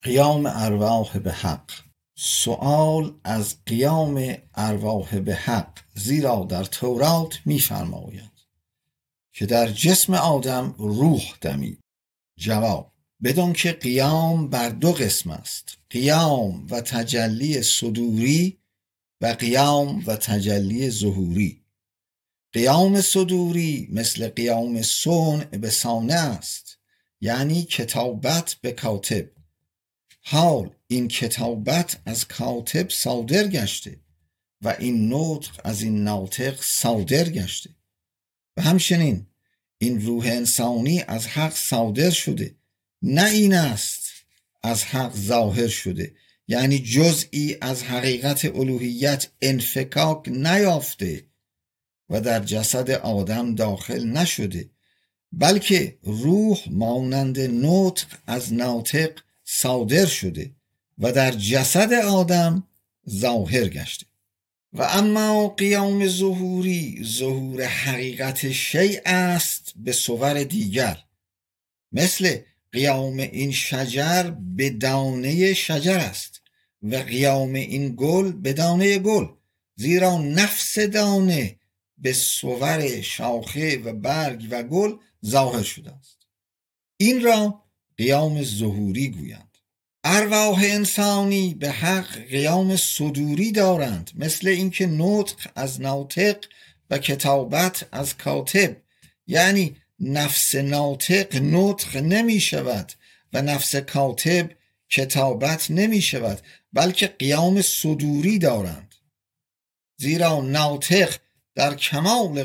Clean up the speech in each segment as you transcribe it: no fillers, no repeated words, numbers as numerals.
قیام ارواح به حق. سؤال از قیام ارواح به حق، زیرا در تورات می‌فرماید که در جسم آدم روح دمید. جواب: بدان که قیام بر دو قسم است، قیام و تجلی صدوری و قیام و تجلی ظهوری. قیام صدوری مثل قیام صنع به صانع است، یعنی کتابت به کاتب. حال این کتابت از کاتب صادر گشته و این نطق از این ناطق صادر گشته، و همچنین این روح انسانی از حق صادر شده، نه این است از حق ظاهر شده، یعنی جزئی از حقیقت الوهیت انفکاک نیافته و در جسد آدم داخل نشده، بلکه روح مانند نطق از ناطق صادر شده و در جسد آدم ظاهر گشته. و اما قیام ظهوری، ظهور حقیقت شیء است به صور دیگر، مثل قیام این شجر به دانه شجر است و قیام این گل به دانه گل، زیرا نفس دانه به صور شاخه و برگ و گل ظاهر شده است. این را قیام ظهوری گویند. ارواح انسانی به حق قیام صدوری دارند، مثل اینکه نطق از ناطق و کتابت از کاتب، یعنی نفس ناطق نطق نمی شود و نفس کاتب کتابت نمی شود، بلکه قیام صدوری دارند، زیرا ناطق در کمال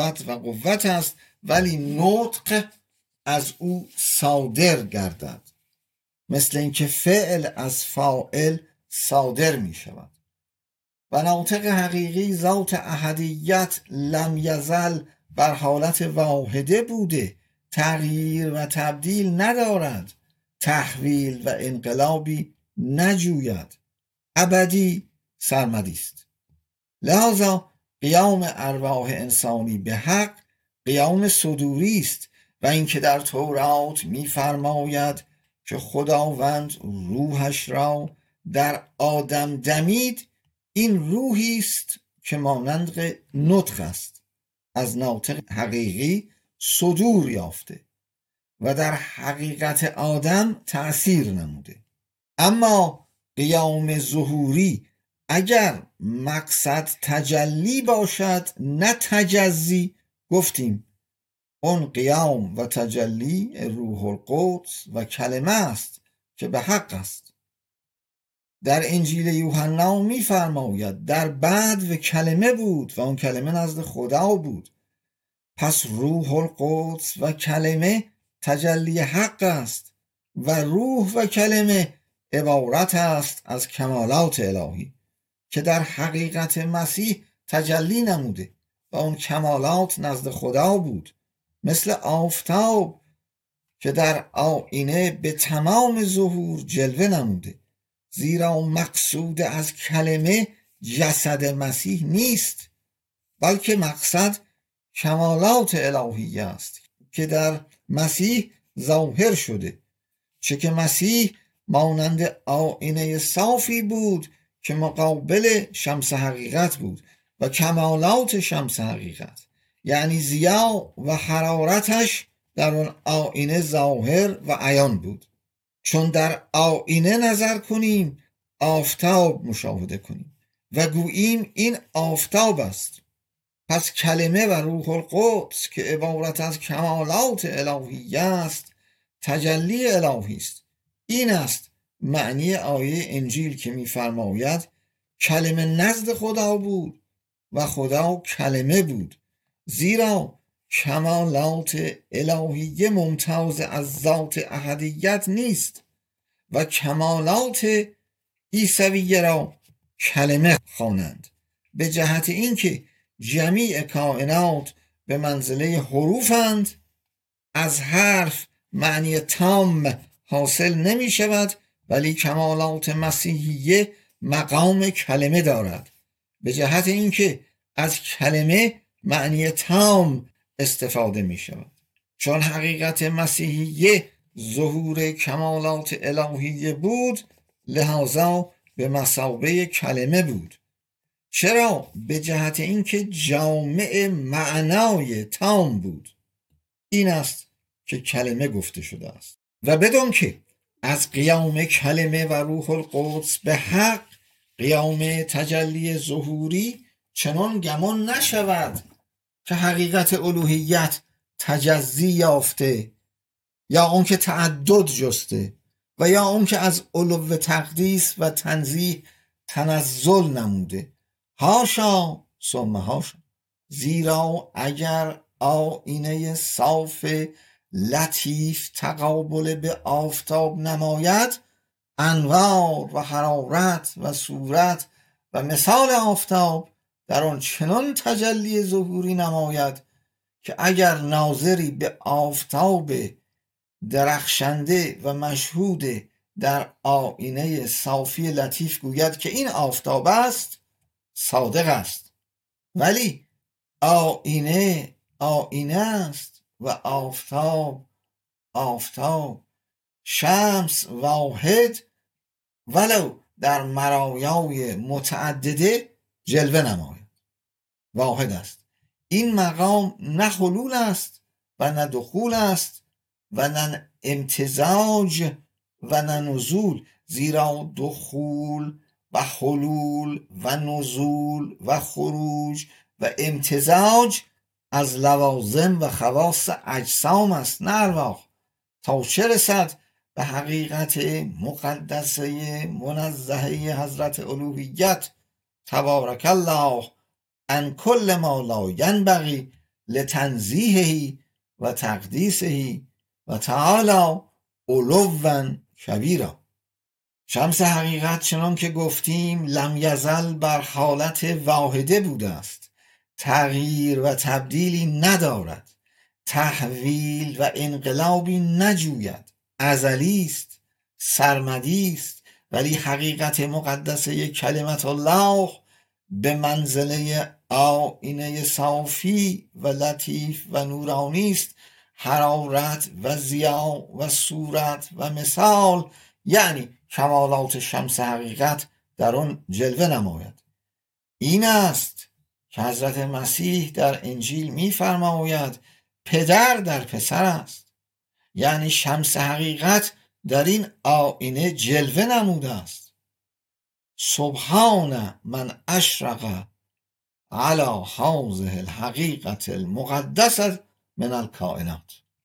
قوت است، ولی نطق از او صادر گردد، مثل اینکه فعل از فاعل صادر می شود. و ناطق حقیقی ذات احدیت لم یزل بر حالت واحده بوده، تغییر و تبدیل ندارد، تحویل و انقلابی نجوید، ابدی سرمدی است. لذا قیام ارواح انسانی به حق قیام صدوری است، و اینکه در تورات می‌فرماید که خداوند روحش را در آدم دمید، این روحی است که مانند نطق است، از ناطق حقیقی صدور یافته و در حقیقت آدم تأثیر نموده. اما قیام ظهوری اگر مقصد تجلی باشد نه تجزی، گفتیم اون قیام و تجلی روح القدس و کلمه است که به حق است. در انجیل یوحنا می‌فرماید در بدو کلمه بود و اون کلمه نزد خدا بود. پس روح القدس و کلمه تجلی حق است و روح و کلمه عبارت است از کمالات الهی که در حقیقت مسیح تجلی نموده و اون کمالات نزد خدا بود، مثل آفتاب که در آینه به تمام ظهور جلوه نموده، زیرا مقصود از کلمه جسد مسیح نیست، بلکه مقصد کمالات الهی است که در مسیح ظاهر شده، چه که مسیح مانند آینه صافی بود که مقابل شمس حقیقت بود و کمالات شمس حقیقت، یعنی ضیا و حرارتش در اون آینه ظاهر و عیان بود. چون در آینه نظر کنیم آفتاب مشاهده کنیم و گوییم این آفتاب است. پس کلمه و روح القدس که عبارت از کمالات الهی است تجلی الهی است. این است معنی آیه انجیل که می‌فرماید کلمه نزد خدا بود و خدا کلمه بود، زیرا کمالات الهی ممتاز از ذات احدیت نیست و کمالات عیسویه را کلمه خوانند، به جهت اینکه جمیع کائنات به منزله حروفند، از حرف معنی تام حاصل نمی شود، ولی کمالات مسیحیه مقام کلمه دارد، به جهت اینکه از کلمه معنی تام استفاده می شود. چون حقیقت مسیحیه ظهور کمالات الهیه بود، لحاظا به مثابه کلمه بود. چرا؟ به جهت اینکه جامع معنای تام بود. این است که کلمه گفته شده است. و بدون که از قیام کلمه و روح القدس به حق، قیام تجلی ظهوری، چنان گمان نشود که حقیقت الوهیت تجزی یافته، یا اون که تعدد جسته، و یا اون که از علو تقدیس و تنزیه تنزل نموده. هاشا ثم هاشا. زیرا اگر آینه صاف لطیف تقابل به آفتاب نماید، انوار و حرارت و صورت و مثال آفتاب در آن چنان تجلی ظهوری نماید که اگر ناظری به آفتاب درخشنده و مشهود در آینه صافی لطیف گوید که این آفتاب است، صادق است. ولی آینه است و آفتاب، شمس واحد ولو در مرایای متعدده جلوه نماید، واحد است. این مقام نه حلول است و نه دخول است و نه امتزاج و نه نزول، زیرا دخول و حلول و نزول و خروج و امتزاج از لوازم و خواص اجسام است، نه ارواح. تا چه رسد به حقیقت مقدسه منزهه حضرت الوهیت تبارک الله عن کل ما لا ینبغی لتنزیهه و تقدیسه و تعالی علوا کبیرا. شمس حقیقت چنان که گفتیم لم یزل بر حالت واحده بوده است، تغییر و تبدیلی ندارد، تحویل و انقلابی نجوید، ازلی است، سرمدی است. ولی حقیقت مقدسه کلمت الله به منزله آینه صافی و لطیف و نورانی است. حرارت و ضیا و صورت و مثال، یعنی کمالات شمس حقیقت در آن جلوه نماید. این است که حضرت مسیح در انجیل می‌فرماید پدر در پسر است، یعنی شمس حقیقت در این آینه جلوه نموده است. سبحان من اشرق علی هذه الحقیقة المقدسة من الکائنات.